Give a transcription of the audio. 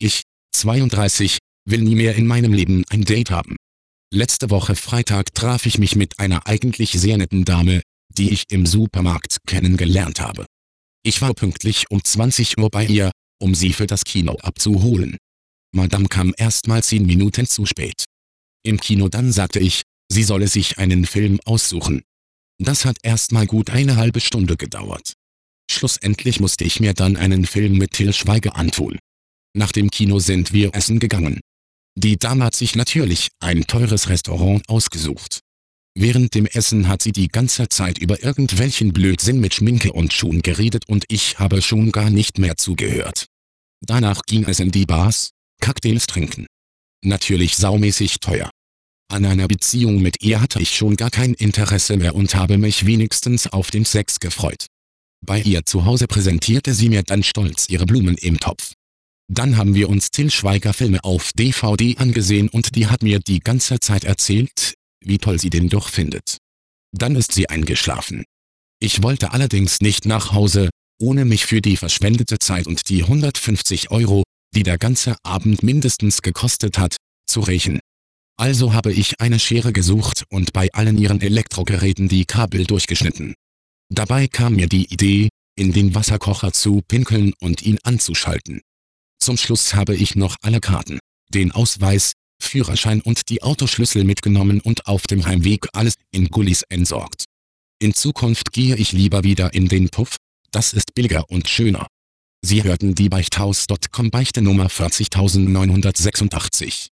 Ich, 32, will nie mehr in meinem Leben ein Date haben. Letzte Woche Freitag traf ich mich mit einer eigentlich sehr netten Dame, die ich im Supermarkt kennengelernt habe. Ich war pünktlich um 20 Uhr bei ihr, um sie für das Kino abzuholen. Madame kam erst mal 10 Minuten zu spät. Im Kino dann sagte ich, sie solle sich einen Film aussuchen. Das hat erst mal gut eine halbe Stunde gedauert. Schlussendlich musste ich mir dann einen Film mit Til Schweiger antun. Nach dem Kino sind wir essen gegangen. Die Dame hat sich natürlich ein teures Restaurant ausgesucht. Während dem Essen hat sie die ganze Zeit über irgendwelchen Blödsinn mit Schminke und Schuhen geredet und ich habe schon gar nicht mehr zugehört. Danach ging es in die Bars, Cocktails trinken. Natürlich saumäßig teuer. An einer Beziehung mit ihr hatte ich schon gar kein Interesse mehr und habe mich wenigstens auf den Sex gefreut. Bei ihr zu Hause präsentierte sie mir dann stolz ihre Blumen im Topf. Dann haben wir uns Til Schweiger Filme auf DVD angesehen und die hat mir die ganze Zeit erzählt, wie toll sie den doch findet. Dann ist sie eingeschlafen. Ich wollte allerdings nicht nach Hause, ohne mich für die verschwendete Zeit und die 150 €, die der ganze Abend mindestens gekostet hat, zu rächen. Also habe ich eine Schere gesucht und bei allen ihren Elektrogeräten die Kabel durchgeschnitten. Dabei kam mir die Idee, in den Wasserkocher zu pinkeln und ihn anzuschalten. Zum Schluss habe ich noch alle Karten, den Ausweis, Führerschein und die Autoschlüssel mitgenommen und auf dem Heimweg alles in Gullis entsorgt. In Zukunft gehe ich lieber wieder in den Puff, das ist billiger und schöner. Sie hörten die Beichthaus.com Beichte Nummer 40986.